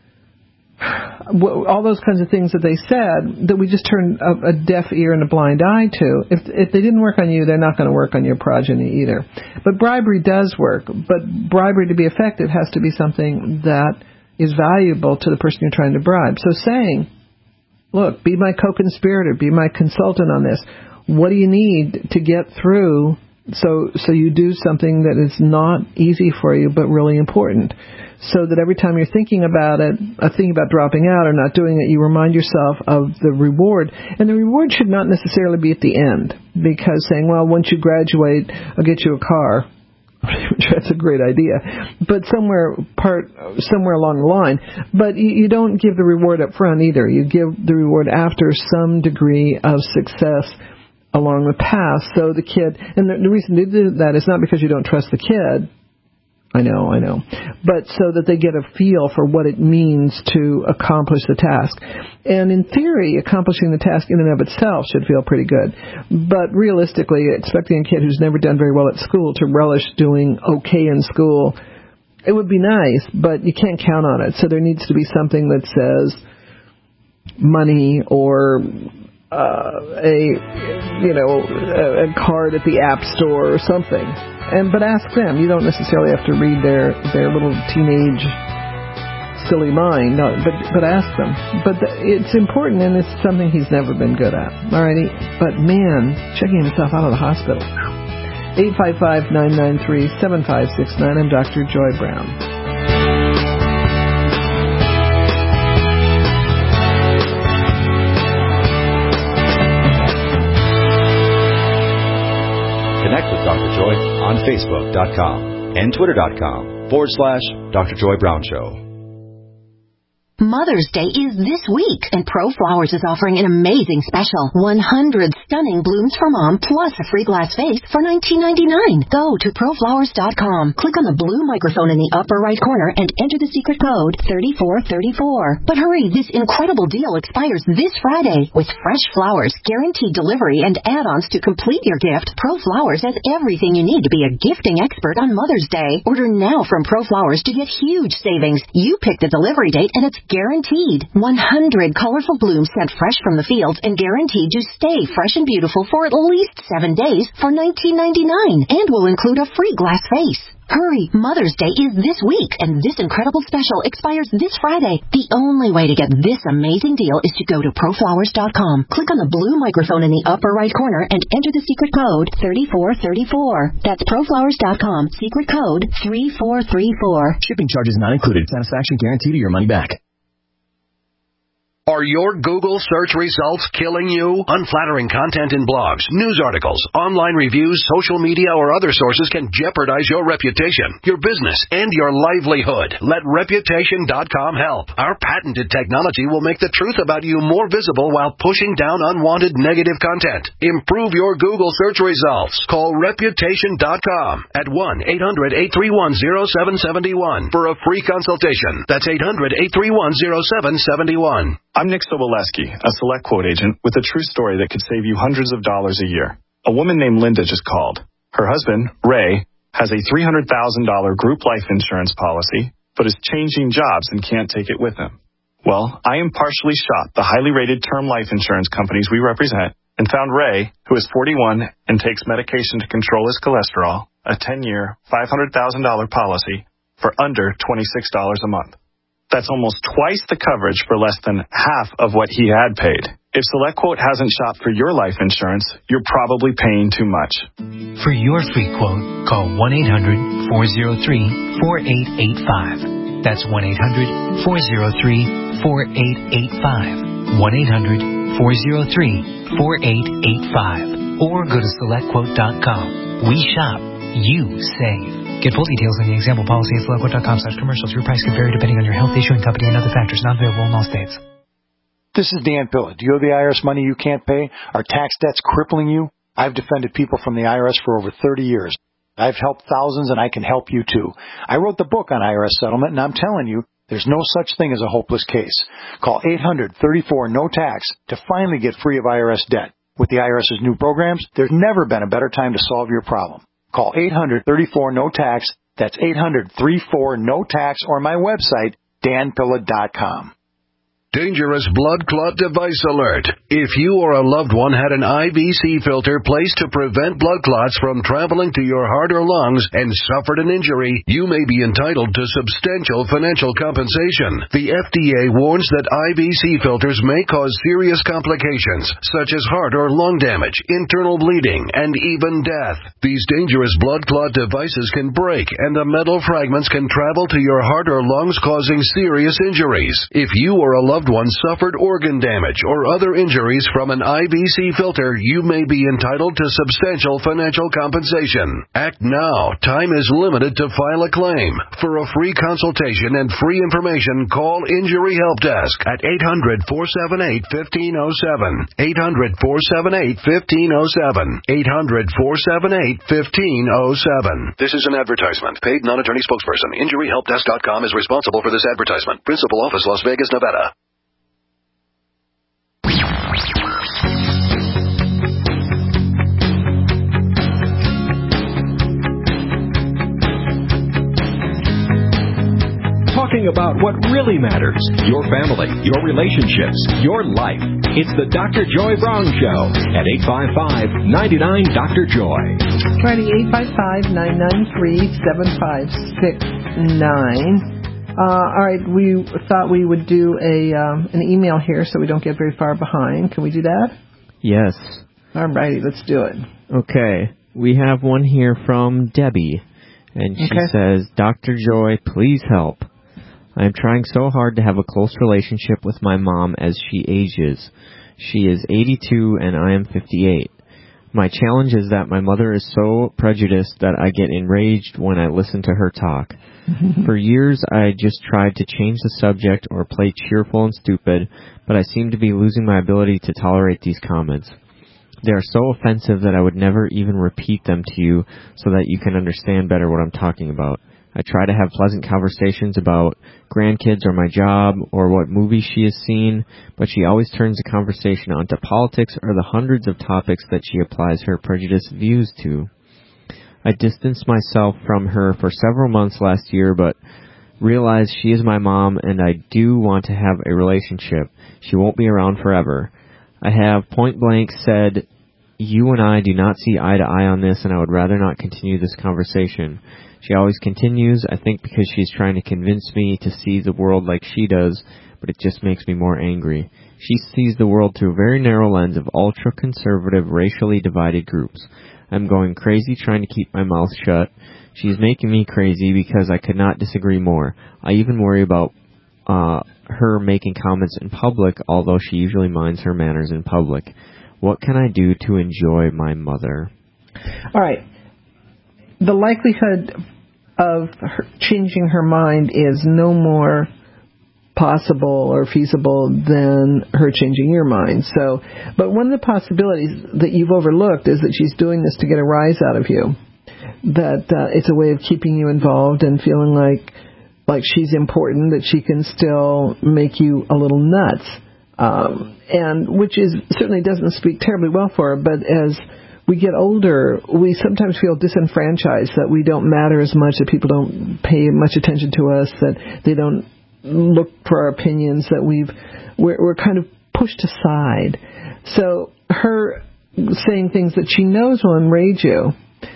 all those kinds of things that they said, that we just turn a, a deaf ear and a blind eye to. If, if they didn't work on you, they're not going to work on your progeny either. But bribery does work. But bribery, to be effective, has to be something that is valuable to the person you're trying to bribe. So saying, look, be my co-conspirator, be my consultant on this. What do you need to get through so so you do something that is not easy for you but really important? So that every time you're thinking about it, uh, thinking about dropping out or not doing it, you remind yourself of the reward. And the reward should not necessarily be at the end, because saying, well, once you graduate, I'll get you a car. That's a great idea, but somewhere part somewhere along the line. But you, you don't give the reward up front either. You give the reward after some degree of success along the path. So the kid, and the, the reason to do that is not because you don't trust the kid. I know, I know. But so that they get a feel for what it means to accomplish the task. And in theory, accomplishing the task in and of itself should feel pretty good. But realistically, expecting a kid who's never done very well at school to relish doing okay in school, it would be nice, but you can't count on it. So there needs to be something that says money, or uh, a, you know, a, a card at the App Store or something. And but ask them. You don't necessarily have to read their, their little teenage silly mind, no, but but ask them. But the, it's important, and it's something he's never been good at. Alrighty, but man, checking himself out of the hospital. eight five five, nine nine three, seven five six nine. I'm Doctor Joy Brown. Connect with Doctor Joy on Facebook dot com and Twitter dot com forward slash Doctor Joy Brown Show. Mother's Day is this week, and ProFlowers is offering an amazing special. one hundred stunning blooms for mom plus a free glass vase for nineteen ninety-nine. Go to pro flowers dot com. Click on the blue microphone in the upper right corner and enter the secret code thirty-four thirty-four. But hurry, this incredible deal expires this Friday. With fresh flowers, guaranteed delivery, and add-ons to complete your gift, Pro Flowers has everything you need to be a gifting expert on Mother's Day. Order now from Pro Flowers to get huge savings. You pick the delivery date and it's guaranteed. one hundred colorful blooms sent fresh from the fields and guaranteed to stay fresh and beautiful for at least seven days for nineteen ninety-nine and will include a free glass vase. Hurry, Mother's Day is this week, and this incredible special expires this Friday. The only way to get this amazing deal is to go to pro flowers dot com. Click on the blue microphone in the upper right corner and enter the secret code thirty-four thirty-four. That's pro flowers dot com, secret code three four three four. Shipping charges not included. Satisfaction guaranteed or your money back. Are your Google search results killing you? Unflattering content in blogs, news articles, online reviews, social media, or other sources can jeopardize your reputation, your business, and your livelihood. Let reputation dot com help. Our patented technology will make the truth about you more visible while pushing down unwanted negative content. Improve your Google search results. Call reputation dot com at one eight hundred eight three one zero seven seven one for a free consultation. That's eight hundred eight three one zero seven seven one. I'm Nick Soboleski, a Select Quote agent with a true story that could save you hundreds of dollars a year. A woman named Linda just called. Her husband, Ray, has a three hundred thousand dollars group life insurance policy, but is changing jobs and can't take it with him. Well, I impartially shopped the highly rated term life insurance companies we represent and found Ray, who is forty-one and takes medication to control his cholesterol, a ten-year, five hundred thousand dollars policy for under twenty-six dollars a month. That's almost twice the coverage for less than half of what he had paid. If SelectQuote hasn't shopped for your life insurance, you're probably paying too much. For your free quote, call one eight hundred four oh three four eight eight five. That's one eight hundred four oh three four eight eight five. one eight hundred four oh three four eight eight five. Or go to select quote dot com. We shop, you save. Get full details in the example policy at select quote dot com slash commercials. Your price can vary depending on your health, issuing company, and other factors. Not available in all states. This is Dan Pilla. Do you owe the I R S money you can't pay? Are tax debts crippling you? I've defended people from the I R S for over thirty years. I've helped thousands, and I can help you too. I wrote the book on I R S settlement, and I'm telling you, there's no such thing as a hopeless case. Call eight hundred thirty-four no tax to finally get free of I R S debt. With the IRS's new programs, there's never been a better time to solve your problem. Call eight hundred thirty-four no tax. That's eight hundred thirty-four no tax, or my website, dan pilla dot com. Dangerous blood clot device alert. If you or a loved one had an I V C filter placed to prevent blood clots from traveling to your heart or lungs and suffered an injury, you may be entitled to substantial financial compensation. The F D A warns that I V C filters may cause serious complications, such as heart or lung damage, internal bleeding, and even death. These dangerous blood clot devices can break, and the metal fragments can travel to your heart or lungs, causing serious injuries. If you or a loved one suffered organ damage or other injuries from an I V C filter, you may be entitled to substantial financial compensation. Act now. Time is limited to file a claim. For a free consultation and free information, call Injury Help Desk at eight hundred four seven eight one five zero seven. eight hundred four seven eight one five zero seven. eight hundred four seven eight one five zero seven. This is an advertisement. Paid non-attorney spokesperson. Injury Help Desk dot com is responsible for this advertisement. Principal office, Las Vegas, Nevada. Talking about what really matters, your family, your relationships, your life. It's the Doctor Joy Brown Show at eight five five, nine nine, Doctor Joy. Friday, eight five five, nine nine three, seven five six nine. Uh, all right, we thought we would do a um, an email here so we don't get very far behind. Can we do that? Yes. All righty, let's do it. Okay. We have one here from Debbie, and she okay. says, Doctor Joy, please help. I am trying so hard to have a close relationship with my mom as she ages. She is eighty-two and I am fifty-eight. My challenge is that my mother is so prejudiced that I get enraged when I listen to her talk. For years, I just tried to change the subject or play cheerful and stupid, but I seem to be losing my ability to tolerate these comments. They are so offensive that I would never even repeat them to you so that you can understand better what I'm talking about. I try to have pleasant conversations about grandkids or my job or what movie she has seen, but she always turns the conversation onto politics or the hundreds of topics that she applies her prejudiced views to. I distanced myself from her for several months last year, but realized she is my mom and I do want to have a relationship. She won't be around forever. I have point blank said, you and I do not see eye to eye on this, and I would rather not continue this conversation. She always continues, I think because she's trying to convince me to see the world like she does, but it just makes me more angry. She sees the world through a very narrow lens of ultra-conservative, racially divided groups. I'm going crazy trying to keep my mouth shut. She's making me crazy because I could not disagree more. I even worry about uh, her making comments in public, although she usually minds her manners in public. What can I do to enjoy my mother? All right. The likelihood of her changing her mind is no more possible or feasible than her changing your mind. So, but one of the possibilities that you've overlooked is that she's doing this to get a rise out of you. That uh, it's a way of keeping you involved and feeling like like she's important, that she can still make you a little nuts, um, and which is certainly doesn't speak terribly well for her. But as we get older, we sometimes feel disenfranchised, that we don't matter as much, that people don't pay much attention to us, that they don't look for our opinions, that we've we're, we're kind of pushed aside. So her saying things that she knows will enrage you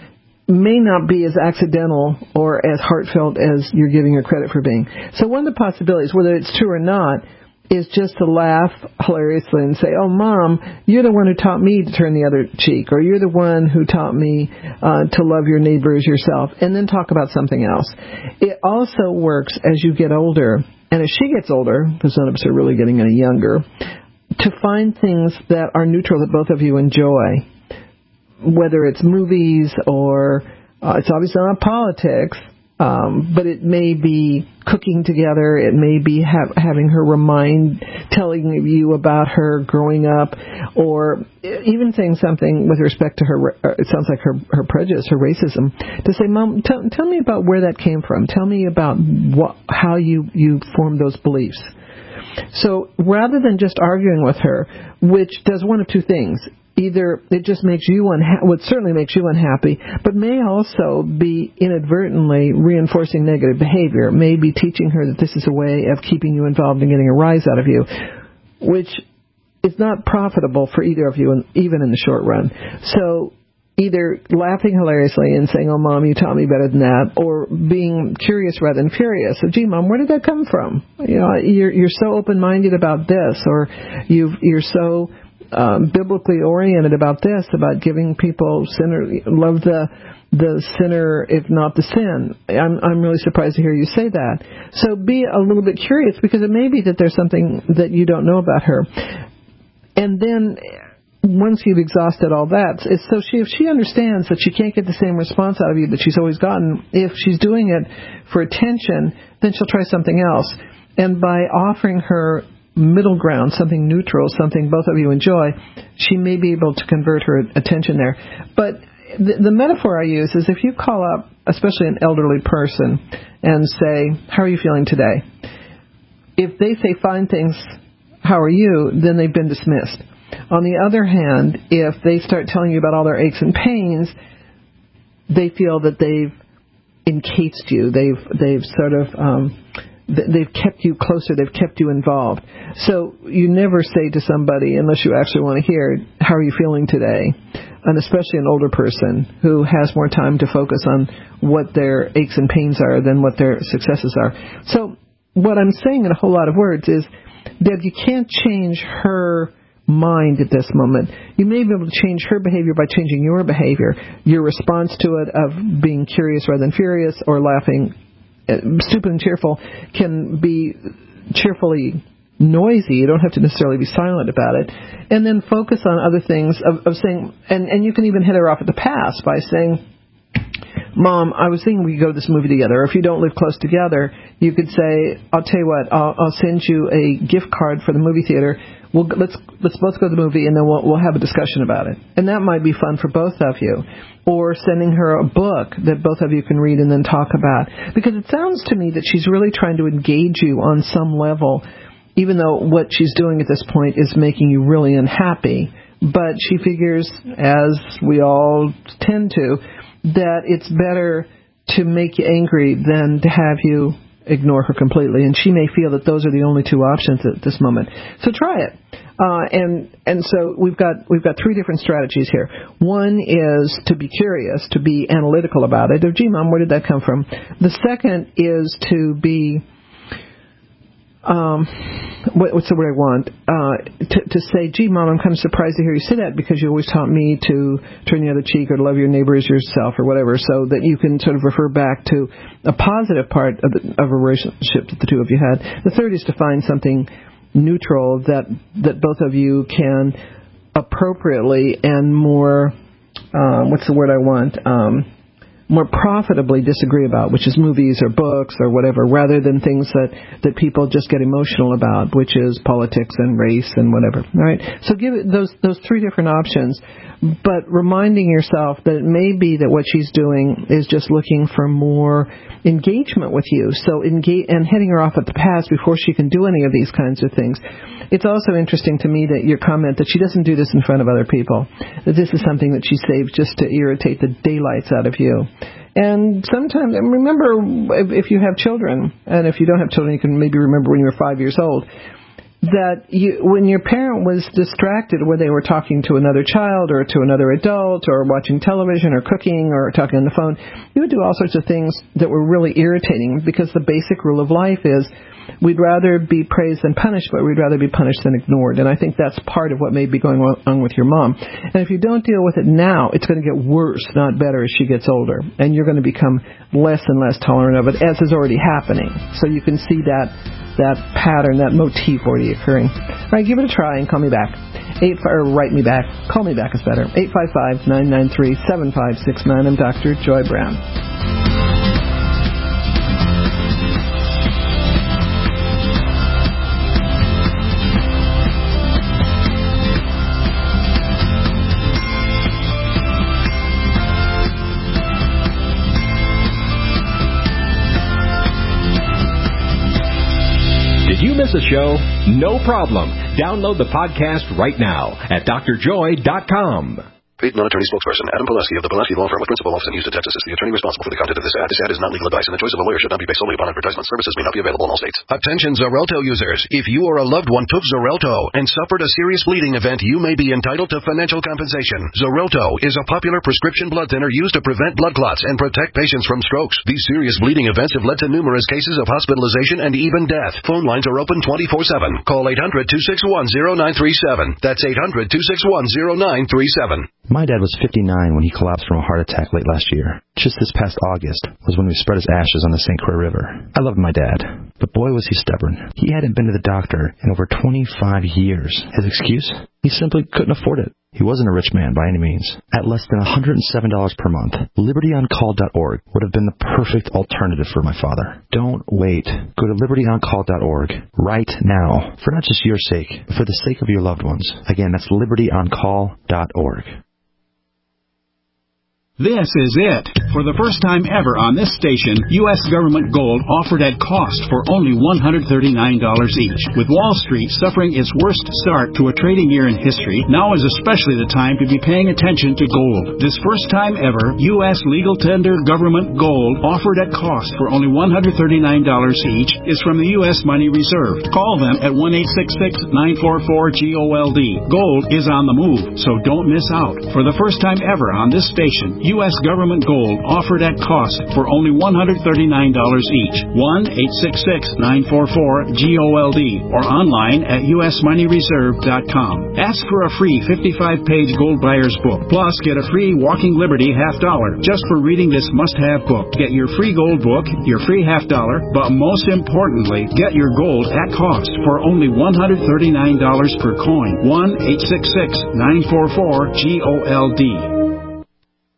may not be as accidental or as heartfelt as you're giving her credit for being. So one of the possibilities, whether it's true or not, is just to laugh hilariously and say, oh, Mom, you're the one who taught me to turn the other cheek, or you're the one who taught me uh, to love your neighbor as yourself, and then talk about something else. It also works as you get older, and as she gets older, because none of us are really getting any younger, to find things that are neutral that both of you enjoy, whether it's movies or uh, it's obviously not politics, Um, but it may be cooking together. It may be ha- having her remind, telling you about her growing up, or even saying something with respect to her. It sounds like her her prejudice, her racism. To say, Mom, t- tell me about where that came from. Tell me about what, how you you formed those beliefs. So rather than just arguing with her, which does one of two things. Either it just makes you unhappy, well, it certainly makes you unhappy, but may also be inadvertently reinforcing negative behavior, maybe teaching her that this is a way of keeping you involved and getting a rise out of you, which is not profitable for either of you, even in the short run. So either laughing hilariously and saying, oh, Mom, you taught me better than that, or being curious rather than furious. So, gee, Mom, where did that come from? You know, you're, you're so open-minded about this, or you've, you're so Um, biblically oriented about this, about giving people sinner, love the the sinner, if not the sin. I'm I'm really surprised to hear you say that. So be a little bit curious, because it may be that there's something that you don't know about her. And then once you've exhausted all that, it's so she if she understands that she can't get the same response out of you that she's always gotten, if she's doing it for attention, then she'll try something else. And by offering her middle ground, something neutral, something both of you enjoy, she may be able to convert her attention there. But the, the metaphor I use is if you call up, especially an elderly person, and say, how are you feeling today? If they say fine things, how are you, then they've been dismissed. On the other hand, if they start telling you about all their aches and pains, they feel that they've encased you. They've, they've sort of um, they've kept you closer, they've kept you involved. So you never say to somebody, unless you actually want to hear, how are you feeling today? And especially an older person who has more time to focus on what their aches and pains are than what their successes are. So what I'm saying in a whole lot of words is, Deb, you can't change her mind at this moment. You may be able to change her behavior by changing your behavior, your response to it of being curious rather than furious, or laughing. Stupid and cheerful can be cheerfully noisy. You don't have to necessarily be silent about it. And then focus on other things of, of saying, and, and you can even hit her off at the pass by saying, Mom, I was thinking we could go to this movie together. Or if you don't live close together, you could say, I'll tell you what, I'll, I'll send you a gift card for the movie theater. we'll let's let's both go to the movie, and then we'll we'll have a discussion about it. And that might be fun for both of you. Or sending her a book that both of you can read and then talk about. Because it sounds to me that she's really trying to engage you on some level, even though what she's doing at this point is making you really unhappy. But she figures, as we all tend to, that it's better to make you angry than to have you ignore her completely. And she may feel that those are the only two options at this moment. So try it. Uh, and and so we've got we've got three different strategies here. One is to be curious, to be analytical about it. Oh, gee, Mom, where did that come from? The second is to be, um, what, what's the word I want? Uh, to, to say, gee, Mom, I'm kind of surprised to hear you say that because you always taught me to turn the other cheek or to love your neighbor as yourself or whatever, so that you can sort of refer back to a positive part of, the, of a relationship that the two of you had. The third is to find something neutral that that both of you can appropriately and more, um, what's the word I want, um, more profitably disagree about, which is movies or books or whatever, rather than things that, that people just get emotional about, which is politics and race and whatever. All right? So give it those those three different options, but reminding yourself that it may be that what she's doing is just looking for more engagement with you. So engage, and heading her off at the pass before she can do any of these kinds of things. It's also interesting to me that your comment that she doesn't do this in front of other people, that this is something that she saves just to irritate the daylights out of you. And sometimes, and remember, if, if you have children, and if you don't have children, you can maybe remember when you were five years old, that you, when your parent was distracted, whether they were talking to another child or to another adult or watching television or cooking or talking on the phone, you would do all sorts of things that were really irritating, because the basic rule of life is we'd rather be praised than punished, but we'd rather be punished than ignored. And I think that's part of what may be going on with your mom. And if you don't deal with it now, it's going to get worse, not better, as she gets older. And you're going to become less and less tolerant of it, as is already happening. So you can see that that pattern, that motif already occurring. All right, give it a try and call me back. Eight, or write me back. Call me back is better. eight five five, nine nine three, seven five six nine. I'm Doctor Joy Brown. Did you miss a show? No problem. Download the podcast right now at d r joy dot com. Paid non-attorney spokesperson Adam Pulaski of the Pulaski Law Firm with principal office in Houston, Texas, is the attorney responsible for the content of this ad. This ad is not legal advice, and the choice of a lawyer should not be based solely upon advertisement. Services may not be available in all states. Attention Xarelto users. If you or a loved one took Xarelto and suffered a serious bleeding event, you may be entitled to financial compensation. Xarelto is a popular prescription blood thinner used to prevent blood clots and protect patients from strokes. These serious bleeding events have led to numerous cases of hospitalization and even death. Phone lines are open twenty-four seven. Call eight hundred, two six one, zero nine three seven. That's eight hundred, two six one, zero nine three seven. My dad was fifty-nine when he collapsed from a heart attack late last year. Just this past August was when we spread his ashes on the Saint Croix River. I loved my dad, but boy was he stubborn. He hadn't been to the doctor in over twenty-five years. His excuse? He simply couldn't afford it. He wasn't a rich man by any means. At less than one hundred seven dollars per month, liberty on call dot org would have been the perfect alternative for my father. Don't wait. Go to liberty on call dot org right now, for not just your sake, but for the sake of your loved ones. Again, that's liberty on call dot org. This is it. For the first time ever on this station, U S government gold offered at cost for only one hundred thirty-nine dollars each. With Wall Street suffering its worst start to a trading year in history, now is especially the time to be paying attention to gold. This first time ever, U S legal tender government gold offered at cost for only one hundred thirty-nine dollars each is from the U S Money Reserve. Call them at one eight six six, nine four four, G O L D. Gold is on the move, so don't miss out. For the first time ever on this station, U S government gold offered at cost for only one hundred thirty-nine dollars each. one eight six six, nine four four, G O L D or online at U S money reserve dot com. Ask for a free fifty-five page gold buyer's book. Plus, get a free Walking Liberty half dollar just for reading this must-have book. Get your free gold book, your free half dollar, but most importantly, get your gold at cost for only one hundred thirty-nine dollars per coin. one eight six six, nine four four, G O L D.